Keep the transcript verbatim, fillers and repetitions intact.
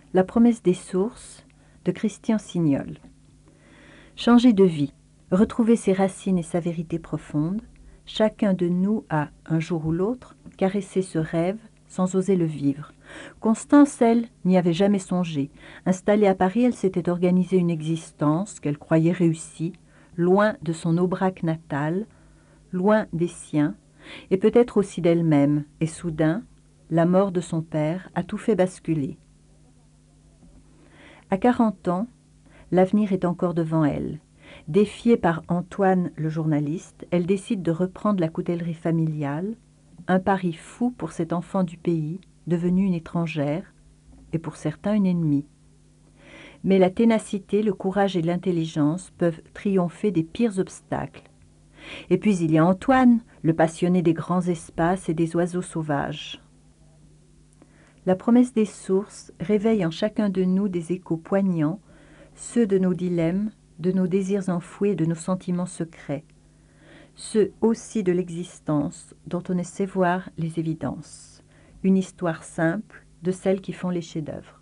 La promesse des sources de Christian Signol. Changer de vie, retrouver ses racines et sa vérité profonde, chacun de nous a, un jour ou l'autre, caressé ce rêve sans oser le vivre. Constance, elle, n'y avait jamais songé. Installée à Paris, elle s'était organisée une existence qu'elle croyait réussie, loin de son Aubrac natal, loin des siens, et peut-être aussi d'elle-même. Et soudain, la mort de son père a tout fait basculer. À quarante ans, l'avenir est encore devant elle. Défiée par Antoine le journaliste, elle décide de reprendre la coutellerie familiale, un pari fou pour cet enfant du pays, devenue une étrangère, et pour certains une ennemie. Mais la ténacité, le courage et l'intelligence peuvent triompher des pires obstacles. Et puis il y a Antoine, le passionné des grands espaces et des oiseaux sauvages. La promesse des sources réveille en chacun de nous des échos poignants, ceux de nos dilemmes, de nos désirs enfouis et de nos sentiments secrets, ceux aussi de l'existence dont on ne sait voir les évidences. Une histoire simple de celles qui font les chefs-d'œuvre.